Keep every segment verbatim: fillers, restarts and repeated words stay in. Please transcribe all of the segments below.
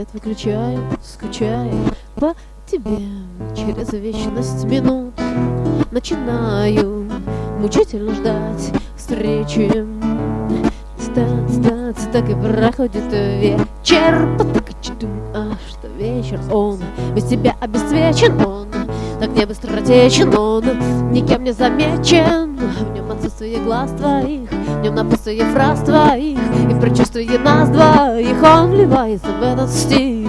Свет выключаю, скучаю по тебе. Через вечность минут начинаю мучительно ждать встречи. Стать, стать, так и проходит вечер. А что вечер, он без тебя обесцвечен, он так не быстротечен, он никем не замечен. В нем отсутствие глаз твоих, в нем напутствие фраз твоих, и в предчувствии нас двоих он вливается в этот стих.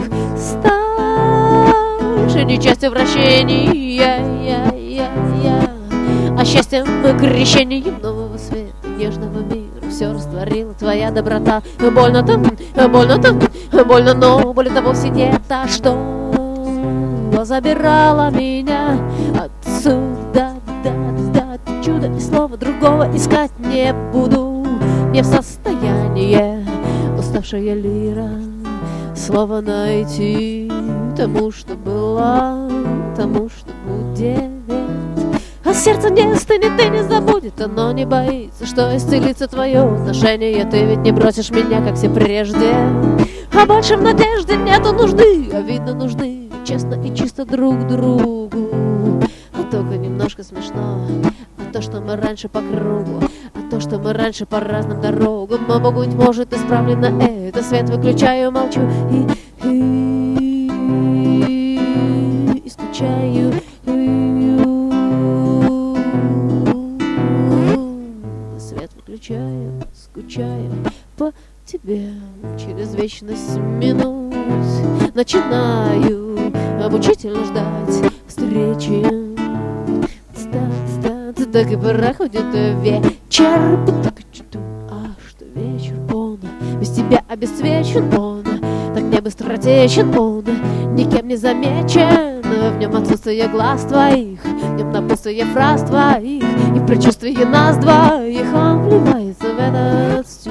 Ставший не частью вращения, я, я, я, а счастьем и крещением нового света, нежного мира. Все растворила твоя доброта. Больно там, больно там, больно, но более того все где-то, что забирала меня отсюда, да, да, чудо, и слова другого искать не буду. Не в состоянии уставшая лира слово найти тому, что было, тому, что будет. А сердце не стынет и не забудет, оно не боится, что исцелится твое отношение. Ты ведь не бросишь меня, как все прежде, а больше в надежде нету нужды, а видно нужны честно и чисто друг другу. А только немножко смешно, а то, что мы раньше по кругу, а то, что мы раньше по разным дорогам, а быть может исправлено это. Свет выключаю, молчу и, и, и скучаю. Скучаю, скучаю по тебе. Через вечность минут начинаю мучительно ждать встречи. Стать, стать, так и проходит вечер. А что вечер, он без тебя обесцвечен, он так не быстротечен, он никем не замечен. В нем отсутствие глаз твоих, в нем напутствие фраз твоих, и в предчувствии нас двоих он вливается в этот